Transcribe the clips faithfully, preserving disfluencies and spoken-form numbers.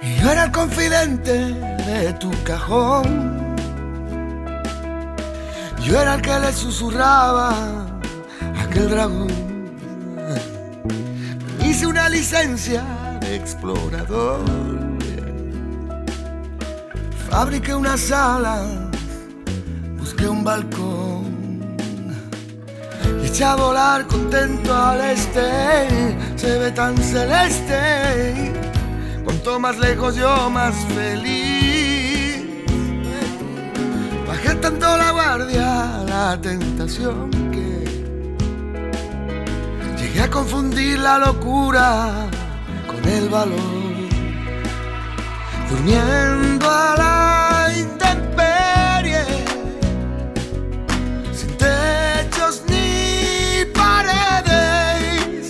Y yo era el confidente de tu cajón. Yo era el que le susurraba a aquel dragón. Hice una licencia de explorador. Fabriqué una sala, busqué un balcón y eché a volar contento al este. Se ve tan celeste. Cuanto más lejos yo más feliz. Bajé tanto la guardia, la tentación, que llegué a confundir la locura con el valor. Durmiendo a la intemperie, sin techos ni paredes,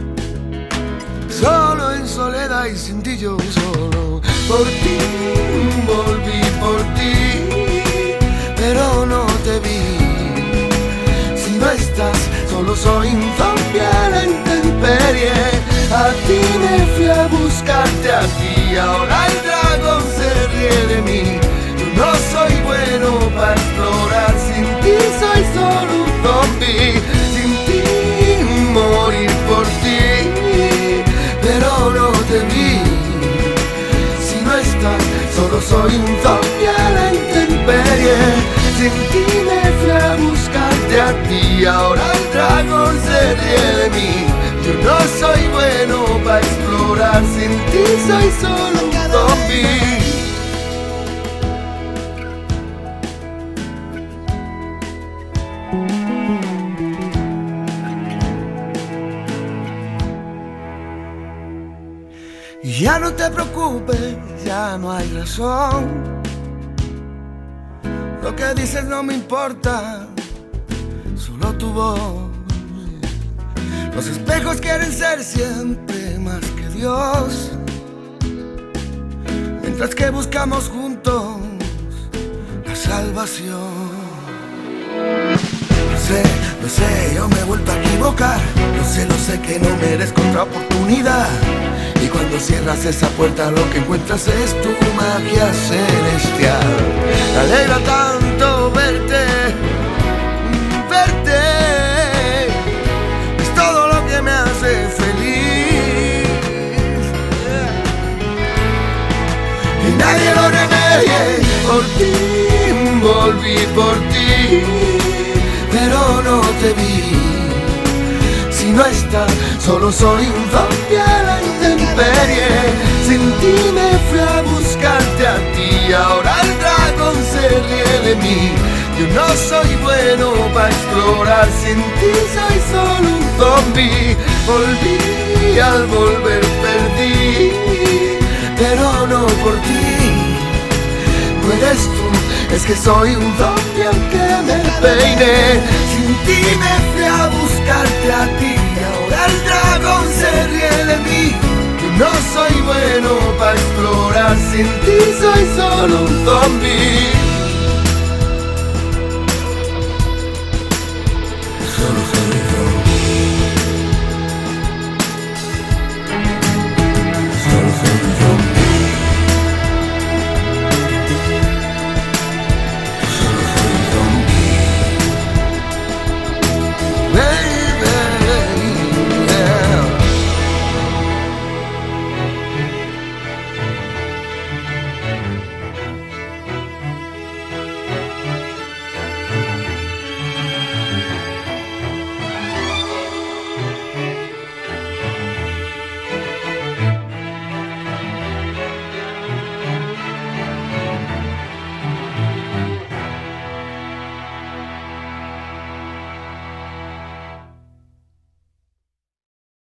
solo en soledad y sin ti yo solo. Por ti volví, por ti, pero no te vi. Si no estás, solo soy un zombie a la intemperie. A ti me fui a buscarte, a ti ahora el dragón se ríe de mí. Yo no soy bueno para explorar, sin ti soy solo un zombie. Sin ti morir por ti, pero no te vi. Si no estás, solo soy un zombie a la intemperie. Sin ti me fui a buscarte, a ti ahora el dragón se ríe de mí. Yo no soy bueno para explorar, sin ti soy solo un zombie. Y ya no te preocupes, ya no hay razón. Lo que dices no me importa, solo tu voz. Los espejos quieren ser siempre más que Dios, mientras que buscamos juntos la salvación. Lo sé, lo sé, yo me he vuelto a equivocar. Lo sé, lo sé que no merezco otra oportunidad. Y cuando cierras esa puerta lo que encuentras es tu magia celestial. Me alegra tanto verte, verte. Es todo lo que me hace feliz. Y nadie lo remedie. Por ti volví, por ti, pero no te vi. Si no estás, solo soy un zombie a la intemperie. Sin ti me fui a buscarte, a ti ahora el dragón se ríe de mí. Yo no soy bueno para explorar, sin ti soy solo un zombie. Volví, al volver perdí, pero no por ti. No eres tú, es que soy un zombie aunque me peine. Sin ti me fui a buscarte, a ti ahora el dragón se ríe de mí. Yo no soy bueno para explorar, sin ti soy solo un zombie.